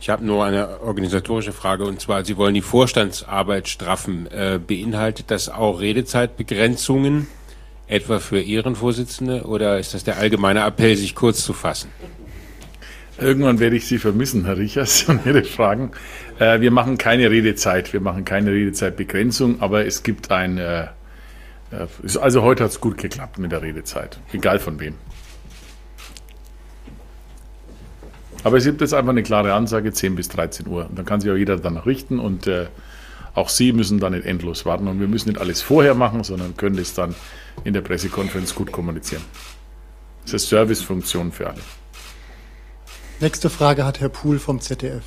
Ich habe nur eine organisatorische Frage, und zwar, Sie wollen die Vorstandsarbeit straffen. Beinhaltet das auch Redezeitbegrenzungen, etwa für Ehrenvorsitzende, oder ist das der allgemeine Appell, sich kurz zu fassen? Irgendwann werde ich Sie vermissen, Herr Richers, und Ihre Fragen. Wir machen keine Redezeit, wir machen keine Redezeitbegrenzung, aber es gibt also heute hat es gut geklappt mit der Redezeit, egal von wem. Aber es gibt jetzt einfach eine klare Ansage, 10 bis 13 Uhr. Und dann kann sich auch jeder danach richten, und auch Sie müssen dann nicht endlos warten. Und wir müssen nicht alles vorher machen, sondern können das dann in der Pressekonferenz gut kommunizieren. Das ist eine Servicefunktion für alle. Nächste Frage hat Herr Puhl vom ZDF.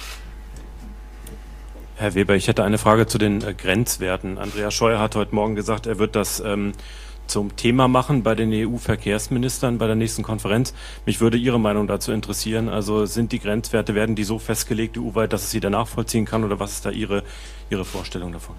Herr Weber, ich hätte eine Frage zu den Grenzwerten. Andreas Scheuer hat heute Morgen gesagt, er wird das zum Thema machen bei den EU-Verkehrsministern bei der nächsten Konferenz. Mich würde Ihre Meinung dazu interessieren. Also sind die Grenzwerte, werden die so festgelegt EU-weit, dass es jeder nachvollziehen kann, oder was ist da Ihre Vorstellung davon?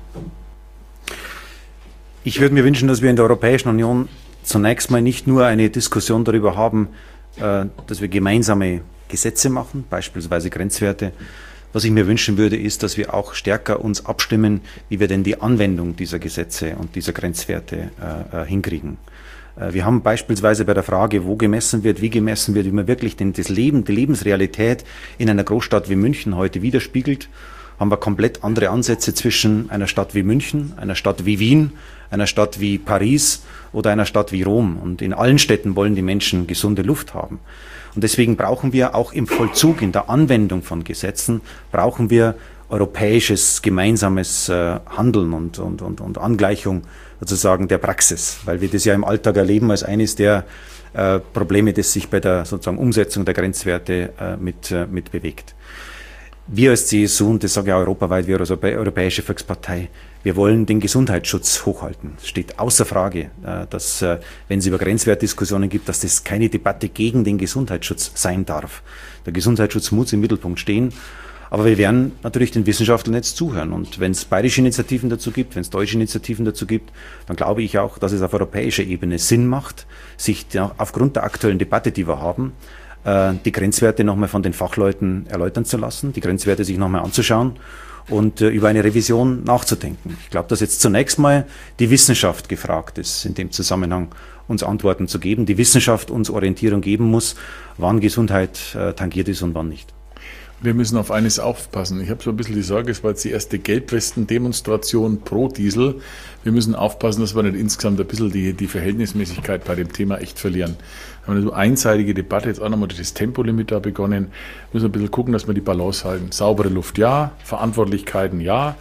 Ich würde mir wünschen, dass wir in der Europäischen Union zunächst mal nicht nur eine Diskussion darüber haben, dass wir gemeinsame Gesetze machen, beispielsweise Grenzwerte. Was ich mir wünschen würde, ist, dass wir auch stärker uns abstimmen, wie wir denn die Anwendung dieser Gesetze und dieser Grenzwerte hinkriegen. Wir haben beispielsweise bei der Frage, wo gemessen wird, wie man wirklich denn das Leben, die Lebensrealität in einer Großstadt wie München heute widerspiegelt, haben wir komplett andere Ansätze zwischen einer Stadt wie München, einer Stadt wie Wien, einer Stadt wie Paris oder einer Stadt wie Rom. Und in allen Städten wollen die Menschen gesunde Luft haben. Und deswegen brauchen wir auch im Vollzug, in der Anwendung von Gesetzen, brauchen wir europäisches gemeinsames Handeln und Angleichung sozusagen der Praxis, weil wir das ja im Alltag erleben als eines der Probleme, das sich bei der sozusagen Umsetzung der Grenzwerte mit bewegt. Wir als CSU, und das sage ich auch europaweit, wir als Europäische Volkspartei, wir wollen den Gesundheitsschutz hochhalten. Es steht außer Frage, dass, wenn es über Grenzwertdiskussionen gibt, dass das keine Debatte gegen den Gesundheitsschutz sein darf. Der Gesundheitsschutz muss im Mittelpunkt stehen. Aber wir werden natürlich den Wissenschaftlern jetzt zuhören. Und wenn es bayerische Initiativen dazu gibt, wenn es deutsche Initiativen dazu gibt, dann glaube ich auch, dass es auf europäischer Ebene Sinn macht, sich aufgrund der aktuellen Debatte, die wir haben, die Grenzwerte nochmal von den Fachleuten erläutern zu lassen, die Grenzwerte sich nochmal anzuschauen und über eine Revision nachzudenken. Ich glaube, dass jetzt zunächst mal die Wissenschaft gefragt ist, in dem Zusammenhang uns Antworten zu geben. Die Wissenschaft uns Orientierung geben muss, wann Gesundheit tangiert ist und wann nicht. Wir müssen auf eines aufpassen. Ich habe so ein bisschen die Sorge, es war jetzt die erste Gelbwesten-Demonstration pro Diesel. Wir müssen aufpassen, dass wir nicht insgesamt ein bisschen die Verhältnismäßigkeit bei dem Thema echt verlieren. Wir haben eine so einseitige Debatte, jetzt auch nochmal das Tempolimit da begonnen. Wir müssen ein bisschen gucken, dass wir die Balance halten. Saubere Luft, ja. Verantwortlichkeiten, ja.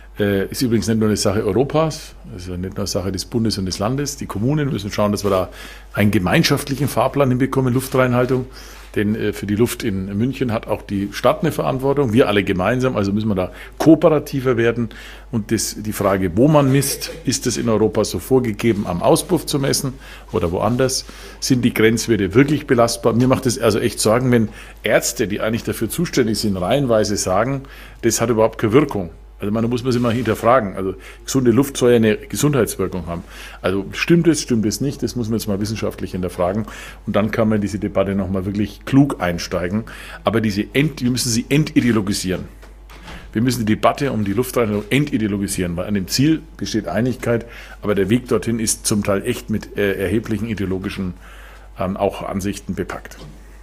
Ist übrigens nicht nur eine Sache Europas, also nicht nur eine Sache des Bundes und des Landes. Die Kommunen müssen schauen, dass wir da einen gemeinschaftlichen Fahrplan hinbekommen, Luftreinhaltung. Denn für die Luft in München hat auch die Stadt eine Verantwortung, wir alle gemeinsam, also müssen wir da kooperativer werden. Und die Frage, wo man misst, ist es in Europa so vorgegeben, am Auspuff zu messen oder woanders? Sind die Grenzwerte wirklich belastbar? Mir macht es also echt Sorgen, wenn Ärzte, die eigentlich dafür zuständig sind, reihenweise sagen, das hat überhaupt keine Wirkung. Also da muss man sich mal hinterfragen. Also gesunde Luft soll ja eine Gesundheitswirkung haben. Also stimmt es nicht? Das muss man jetzt mal wissenschaftlich hinterfragen. Und dann kann man in diese Debatte nochmal wirklich klug einsteigen. Aber wir müssen sie entideologisieren. Wir müssen die Debatte um die Luftreinhaltung entideologisieren, weil an dem Ziel besteht Einigkeit, aber der Weg dorthin ist zum Teil echt mit erheblichen ideologischen auch Ansichten bepackt.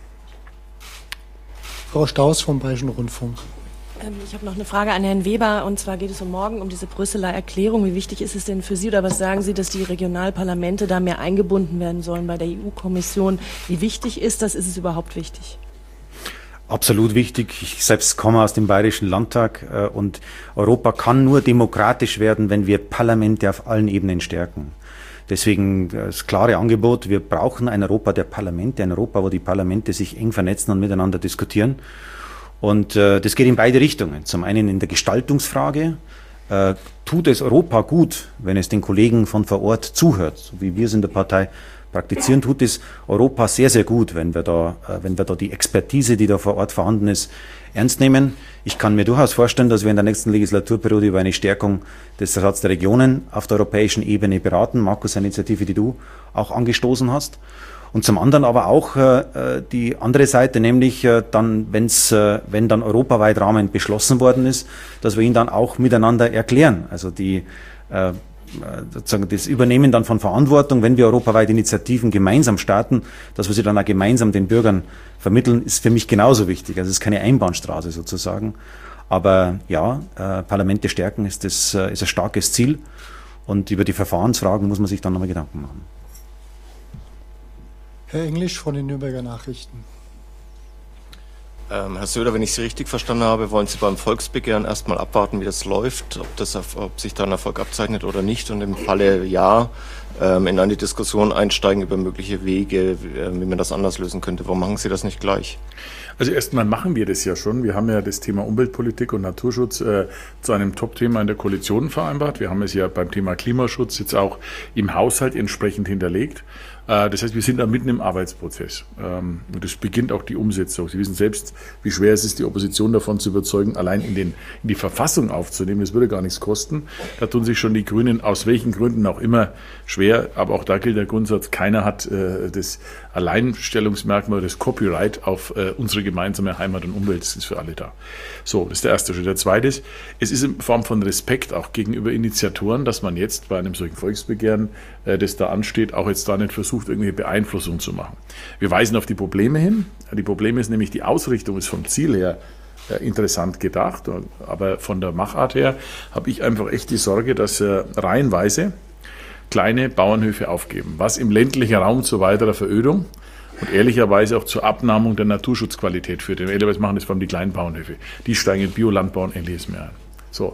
Frau Staus vom Bayerischen Rundfunk. Ich habe noch eine Frage an Herrn Weber, und zwar geht es morgen um diese Brüsseler Erklärung. Wie wichtig ist es denn für Sie, oder was sagen Sie, dass die Regionalparlamente da mehr eingebunden werden sollen bei der EU-Kommission? Wie wichtig ist das? Ist es überhaupt wichtig? Absolut wichtig. Ich selbst komme aus dem Bayerischen Landtag und Europa kann nur demokratisch werden, wenn wir Parlamente auf allen Ebenen stärken. Deswegen das klare Angebot, wir brauchen ein Europa der Parlamente, ein Europa, wo die Parlamente sich eng vernetzen und miteinander diskutieren. Und das geht in beide Richtungen. Zum einen in der Gestaltungsfrage. Tut es Europa gut, wenn es den Kollegen von vor Ort zuhört, so wie wir es in der Partei praktizieren, tut es Europa sehr, sehr gut, wenn wir da die Expertise, die da vor Ort vorhanden ist, ernst nehmen. Ich kann mir durchaus vorstellen, dass wir in der nächsten Legislaturperiode über eine Stärkung des Rats der Regionen auf der europäischen Ebene beraten. Markus, eine Initiative, die du auch angestoßen hast. Und zum anderen aber auch die andere Seite, nämlich wenn dann europaweit Rahmen beschlossen worden ist, dass wir ihn dann auch miteinander erklären. Also sozusagen das Übernehmen dann von Verantwortung, wenn wir europaweit Initiativen gemeinsam starten, dass wir sie dann auch gemeinsam den Bürgern vermitteln, ist für mich genauso wichtig. Also es ist keine Einbahnstraße sozusagen. Aber ja, Parlamente stärken ist ein starkes Ziel. Und über die Verfahrensfragen muss man sich dann nochmal Gedanken machen. Herr Englisch von den Nürnberger Nachrichten. Herr Söder, wenn ich Sie richtig verstanden habe, wollen Sie beim Volksbegehren erstmal abwarten, wie das läuft, ob sich da ein Erfolg abzeichnet oder nicht, und im Falle ja, in eine Diskussion einsteigen über mögliche Wege, wie man das anders lösen könnte. Warum machen Sie das nicht gleich? Also erstmal machen wir das ja schon. Wir haben ja das Thema Umweltpolitik und Naturschutz zu einem Top-Thema in der Koalition vereinbart. Wir haben es ja beim Thema Klimaschutz jetzt auch im Haushalt entsprechend hinterlegt. Das heißt, wir sind da mitten im Arbeitsprozess. Und das beginnt auch die Umsetzung. Sie wissen selbst, wie schwer es ist, die Opposition davon zu überzeugen, allein in die Verfassung aufzunehmen. Das würde gar nichts kosten. Da tun sich schon die Grünen aus welchen Gründen auch immer schwer. Aber auch da gilt der Grundsatz, keiner hat das Alleinstellungsmerkmal, das Copyright auf unsere gemeinsame Heimat und Umwelt. Das ist für alle da. So, das ist der erste Schritt. Der zweite ist, es ist in Form von Respekt auch gegenüber Initiatoren, dass man jetzt bei einem solchen Volksbegehren, das da ansteht, auch jetzt da nicht versucht, irgendwelche Beeinflussung zu machen. Wir weisen auf die Probleme hin. Die Probleme ist nämlich, die Ausrichtung ist vom Ziel her interessant gedacht, aber von der Machart her habe ich einfach echt die Sorge, dass reihenweise kleine Bauernhöfe aufgeben, was im ländlichen Raum zu weiterer Verödung und ehrlicherweise auch zur Abnahmung der Naturschutzqualität führt. Denn ehrlicherweise machen das vor allem die kleinen Bauernhöfe. Die steigen in Biolandbau und Ähnliches mehr ein. So.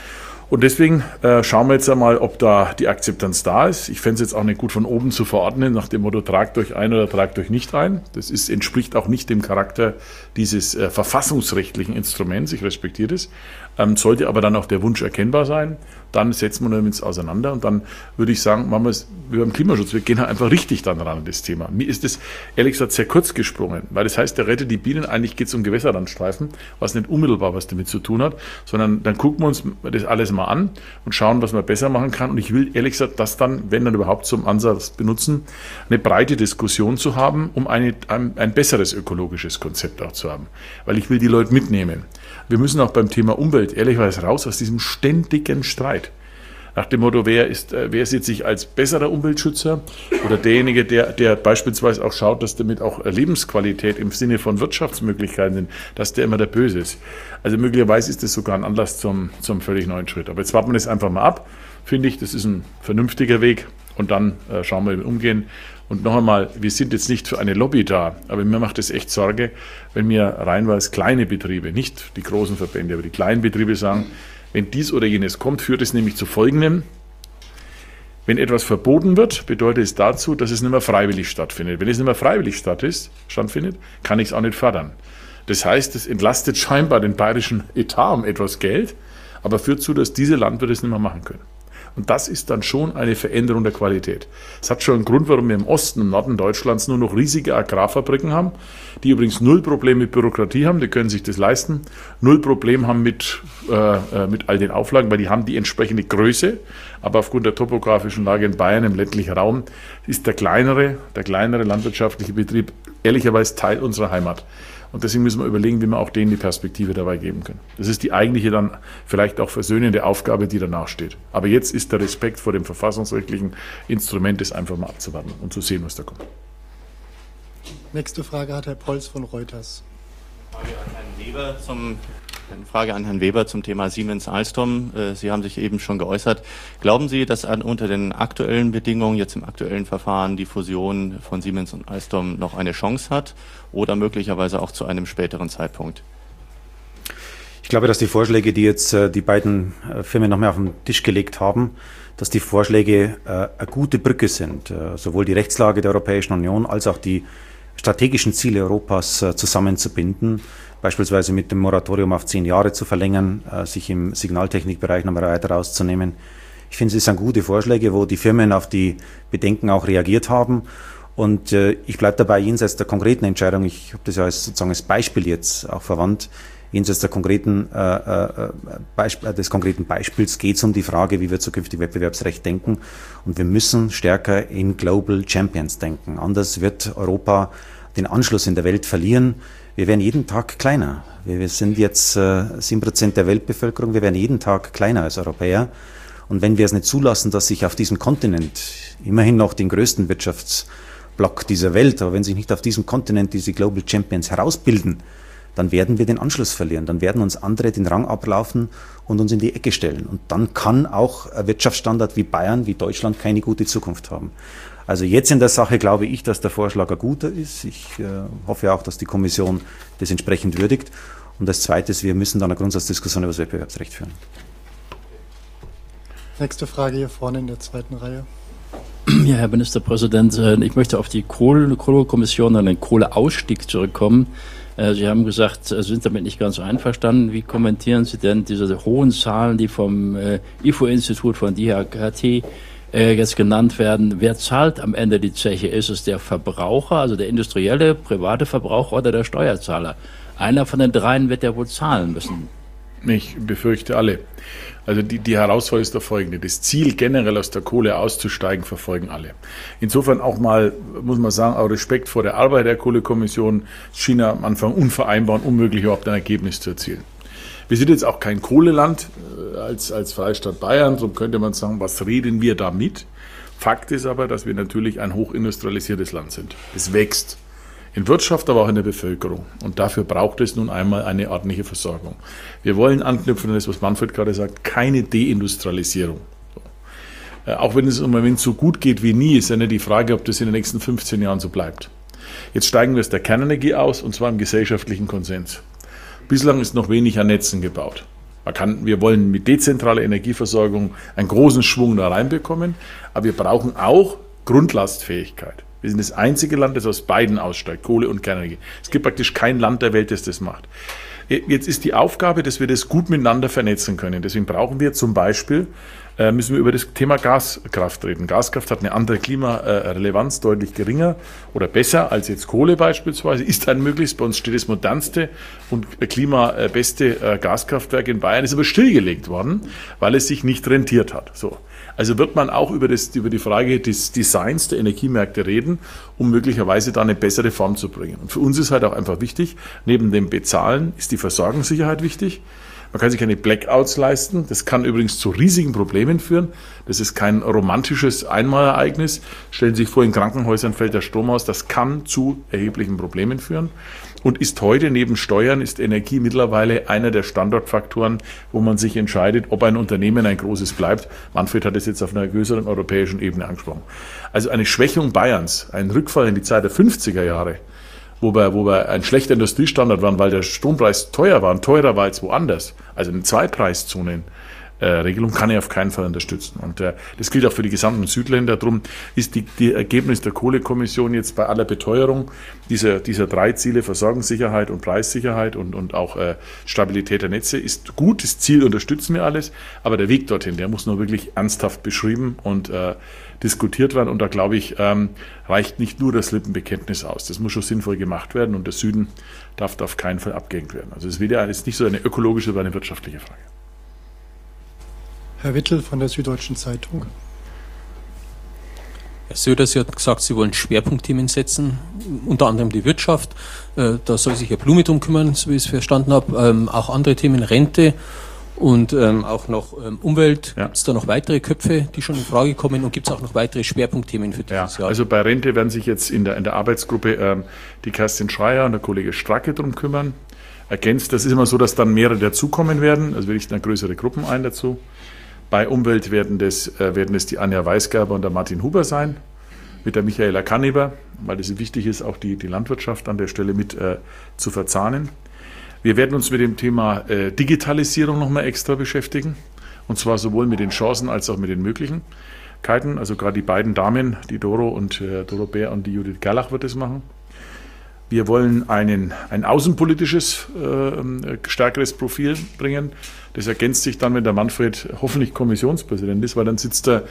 Und deswegen schauen wir jetzt einmal, ob da die Akzeptanz da ist. Ich fände es jetzt auch nicht gut, von oben zu verordnen, nach dem Motto, tragt euch ein oder tragt euch nicht ein. Das entspricht auch nicht dem Charakter dieses verfassungsrechtlichen Instruments. Ich respektiere das. Sollte aber dann auch der Wunsch erkennbar sein, dann setzen wir uns auseinander und dann würde ich sagen, machen wir es wie beim Klimaschutz. Wir gehen halt einfach richtig dann ran an das Thema. Mir ist das ehrlich gesagt sehr kurz gesprungen, weil das heißt, der rettet die Bienen, eigentlich geht es um Gewässerrandstreifen, was nicht unmittelbar was damit zu tun hat, sondern dann gucken wir uns das alles mal an und schauen, was man besser machen kann. Und ich will ehrlich gesagt das dann, wenn dann überhaupt zum Ansatz benutzen, eine breite Diskussion zu haben, um ein besseres ökologisches Konzept auch zu haben. Weil ich will die Leute mitnehmen. Wir müssen auch beim Thema Umwelt ehrlicherweise raus aus diesem ständigen Streit. Nach dem Motto, wer sieht sich als besserer Umweltschützer oder derjenige, der beispielsweise auch schaut, dass damit auch Lebensqualität im Sinne von Wirtschaftsmöglichkeiten sind, dass der immer der Böse ist. Also möglicherweise ist das sogar ein Anlass zum völlig neuen Schritt. Aber jetzt warten wir das einfach mal ab, finde ich, das ist ein vernünftiger Weg und dann schauen wir, wie wir umgehen. Und noch einmal, wir sind jetzt nicht für eine Lobby da, aber mir macht es echt Sorge, wenn mir reinweise kleine Betriebe, nicht die großen Verbände, aber die kleinen Betriebe sagen, wenn dies oder jenes kommt, führt es nämlich zu Folgendem. Wenn etwas verboten wird, bedeutet es dazu, dass es nicht mehr freiwillig stattfindet. Wenn es nicht mehr freiwillig stattfindet, kann ich es auch nicht fördern. Das heißt, es entlastet scheinbar den bayerischen Etat um etwas Geld, aber führt zu, dass diese Landwirte es nicht mehr machen können. Und das ist dann schon eine Veränderung der Qualität. Es hat schon einen Grund, warum wir im Osten und Norden Deutschlands nur noch riesige Agrarfabriken haben, die übrigens null Problem mit Bürokratie haben, die können sich das leisten, null Problem haben mit all den Auflagen, weil die haben die entsprechende Größe, aber aufgrund der topografischen Lage in Bayern im ländlichen Raum ist der kleinere landwirtschaftliche Betrieb ehrlicherweise Teil unserer Heimat. Und deswegen müssen wir überlegen, wie wir auch denen die Perspektive dabei geben können. Das ist die eigentliche dann vielleicht auch versöhnende Aufgabe, die danach steht. Aber jetzt ist der Respekt vor dem verfassungsrechtlichen Instrument, das einfach mal abzuwarten und zu sehen, was da kommt. Nächste Frage hat Herr Preuß von Reuters. Eine Frage an Herrn Weber zum Thema Siemens-Alstom. Sie haben sich eben schon geäußert. Glauben Sie, dass unter den aktuellen Bedingungen, jetzt im aktuellen Verfahren, die Fusion von Siemens und Alstom noch eine Chance hat oder möglicherweise auch zu einem späteren Zeitpunkt? Ich glaube, dass die Vorschläge, die jetzt die beiden Firmen noch mehr auf den Tisch gelegt haben, dass die Vorschläge eine gute Brücke sind. Sowohl die Rechtslage der Europäischen Union als auch die strategischen Ziele Europas zusammenzubinden, beispielsweise mit dem Moratorium auf 10 Jahre zu verlängern, sich im Signaltechnikbereich nochmal weiter rauszunehmen. Ich finde, es sind gute Vorschläge, wo die Firmen auf die Bedenken auch reagiert haben. Und ich bleibe dabei, jenseits der konkreten Entscheidung, ich habe das ja sozusagen als Beispiel jetzt auch verwandt, jenseits der des konkreten Beispiels geht es um die Frage, wie wir zukünftig Wettbewerbsrecht denken. Und wir müssen stärker in Global Champions denken. Anders wird Europa den Anschluss in der Welt verlieren. Wir werden jeden Tag kleiner. Wir sind jetzt 7% der Weltbevölkerung. Wir werden jeden Tag kleiner als Europäer. Und wenn wir es nicht zulassen, dass sich auf diesem Kontinent immerhin noch den größten Wirtschaftsblock dieser Welt, aber wenn sich nicht auf diesem Kontinent diese Global Champions herausbilden, dann werden wir den Anschluss verlieren. Dann werden uns andere den Rang ablaufen und uns in die Ecke stellen. Und dann kann auch ein Wirtschaftsstandort wie Bayern, wie Deutschland keine gute Zukunft haben. Also jetzt in der Sache glaube ich, dass der Vorschlag ein guter ist. Ich hoffe auch, dass die Kommission das entsprechend würdigt. Und als Zweites, wir müssen dann eine Grundsatzdiskussion über das Wettbewerbsrecht führen. Nächste Frage hier vorne in der zweiten Reihe. Ja, Herr Ministerpräsident, ich möchte auf die Kohlekommission und den Kohleausstieg zurückkommen. Sie haben gesagt, Sie sind damit nicht ganz so einverstanden. Wie kommentieren Sie denn diese hohen Zahlen, die vom IFO-Institut, von DHKT jetzt genannt werden? Wer zahlt am Ende die Zeche? Ist es der Verbraucher, also der industrielle, private Verbraucher oder der Steuerzahler? Einer von den dreien wird ja wohl zahlen müssen. Ich befürchte alle. Also die Herausforderung ist der folgende. Das Ziel, generell aus der Kohle auszusteigen, verfolgen alle. Insofern auch mal, muss man sagen, auch Respekt vor der Arbeit der Kohlekommission. Es schien am Anfang unvereinbar und unmöglich, überhaupt ein Ergebnis zu erzielen. Wir sind jetzt auch kein Kohleland als Freistaat Bayern, darum könnte man sagen, was reden wir da mit? Fakt ist aber, dass wir natürlich ein hochindustrialisiertes Land sind. Es wächst. In Wirtschaft, aber auch in der Bevölkerung. Und dafür braucht es nun einmal eine ordentliche Versorgung. Wir wollen anknüpfen an das, was Manfred gerade sagt, keine Deindustrialisierung. So. Auch wenn es im Moment so gut geht wie nie, ist ja nicht die Frage, ob das in den nächsten 15 Jahren so bleibt. Jetzt steigen wir aus der Kernenergie aus, und zwar im gesellschaftlichen Konsens. Bislang ist noch wenig an Netzen gebaut. Wir wollen mit dezentraler Energieversorgung einen großen Schwung da reinbekommen, aber wir brauchen auch Grundlastfähigkeit. Wir sind das einzige Land, das aus beiden aussteigt, Kohle und Kernenergie. Es gibt praktisch kein Land der Welt, das das macht. Jetzt ist die Aufgabe, dass wir das gut miteinander vernetzen können. Deswegen brauchen wir zum Beispiel, müssen wir über das Thema Gaskraft reden. Gaskraft hat eine andere Klimarelevanz, deutlich geringer oder besser als jetzt Kohle beispielsweise. Ist ein möglichst. Bei uns steht das modernste und klimabeste Gaskraftwerk in Bayern, ist aber stillgelegt worden, weil es sich nicht rentiert hat. So. Also wird man auch über die Frage des Designs der Energiemärkte reden, um möglicherweise da eine bessere Form zu bringen. Und für uns ist halt auch einfach wichtig, neben dem Bezahlen ist die Versorgungssicherheit wichtig. Man kann sich keine Blackouts leisten. Das kann übrigens zu riesigen Problemen führen. Das ist kein romantisches Einmalereignis. Stellen Sie sich vor, in Krankenhäusern fällt der Strom aus. Das kann zu erheblichen Problemen führen. Und ist heute neben Steuern, ist Energie mittlerweile einer der Standortfaktoren, wo man sich entscheidet, ob ein Unternehmen ein großes bleibt. Manfred hat es jetzt auf einer größeren europäischen Ebene angesprochen. Also eine Schwächung Bayerns, ein Rückfall in die Zeit der 50er Jahre, wo wir ein schlechter Industriestandard waren, weil der Strompreis teuer war und teurer war als woanders, also eine Zweipreiszone. Regelung kann ich auf keinen Fall unterstützen. Und das gilt auch für die gesamten Südländer. Darum ist die Ergebnis der Kohlekommission jetzt bei aller Beteuerung dieser drei Ziele, Versorgungssicherheit und Preissicherheit und auch Stabilität der Netze, ist gut. Das Ziel unterstützen wir alles. Aber der Weg dorthin, der muss nur wirklich ernsthaft beschrieben und diskutiert werden. Und da, glaube ich, reicht nicht nur das Lippenbekenntnis aus. Das muss schon sinnvoll gemacht werden. Und der Süden darf auf keinen Fall abgehängt werden. Also es ist nicht so eine ökologische, sondern eine wirtschaftliche Frage. Herr Wittel von der Süddeutschen Zeitung. Herr Söder, Sie hat gesagt, Sie wollen Schwerpunktthemen setzen, unter anderem die Wirtschaft. Da soll sich Herr Blume drum kümmern, so wie ich es verstanden habe. Auch andere Themen, Rente und auch noch Umwelt. Ja. Gibt es da noch weitere Köpfe, die schon in Frage kommen? Und gibt es auch noch weitere Schwerpunktthemen für dieses Jahr? Also bei Rente werden sich jetzt in der Arbeitsgruppe die Kerstin Schreier und der Kollege Stracke drum kümmern. Ergänzt, das ist immer so, dass dann mehrere dazukommen werden. Also wir richten dann größere Gruppen ein dazu. Bei Umwelt werden es die Anja Weisgerber und der Martin Huber sein, mit der Michaela Kanneber, weil es wichtig ist, auch die Landwirtschaft an der Stelle mit zu verzahnen. Wir werden uns mit dem Thema Digitalisierung nochmal extra beschäftigen, und zwar sowohl mit den Chancen als auch mit den Möglichkeiten. Also gerade die beiden Damen, die Doro Bär und die Judith Gerlach wird es machen. Wir wollen ein außenpolitisches, stärkeres Profil bringen. Das ergänzt sich dann, wenn der Manfred hoffentlich Kommissionspräsident ist, weil dann sitzt er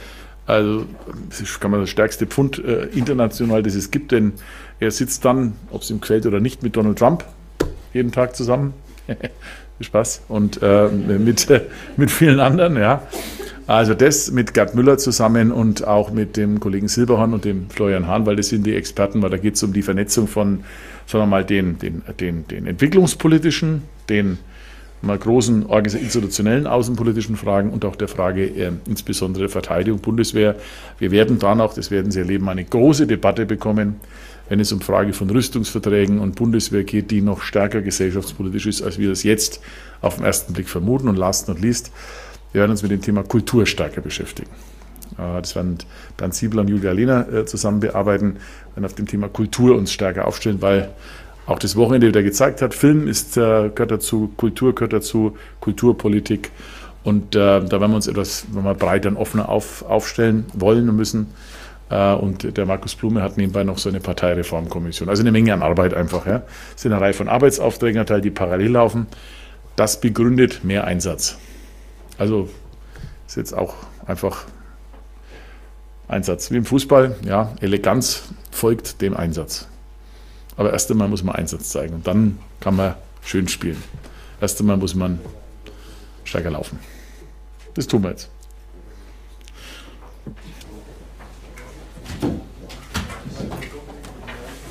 Also das ist, kann man das stärkste Pfund international, das es gibt, denn er sitzt dann, ob es ihm gefällt oder nicht, mit Donald Trump jeden Tag zusammen. Spaß. Und mit vielen anderen, ja. Also das mit Gerd Müller zusammen und auch mit dem Kollegen Silberhorn und dem Florian Hahn, weil das sind die Experten, weil da geht es um die Vernetzung von, sagen wir mal, den entwicklungspolitischen, den mal großen institutionellen außenpolitischen Fragen und auch der Frage insbesondere Verteidigung, Bundeswehr. Wir werden dann auch, das werden Sie erleben, eine große Debatte bekommen, wenn es um Frage von Rüstungsverträgen und Bundeswehr geht, die noch stärker gesellschaftspolitisch ist, als wir das jetzt auf den ersten Blick vermuten. Und last not least, wir werden uns mit dem Thema Kultur stärker beschäftigen. Das werden Bernd Siebler und Julia Lehner zusammen bearbeiten, werden auf dem Thema Kultur uns stärker aufstellen, weil auch das Wochenende wieder gezeigt hat, Film gehört dazu, Kultur gehört dazu, Kulturpolitik. Und da werden wir uns etwas breiter und offener aufstellen wollen und müssen. Und der Markus Blume hat nebenbei noch so eine Parteireformkommission. Also eine Menge an Arbeit einfach. Ja. Es sind eine Reihe von Arbeitsaufträgen erteilt, die parallel laufen. Das begründet mehr Einsatz. Also ist jetzt auch einfach Einsatz. Wie im Fußball, ja, Eleganz folgt dem Einsatz. Aber erst einmal muss man Einsatz zeigen und dann kann man schön spielen. Erst einmal muss man stärker laufen. Das tun wir jetzt.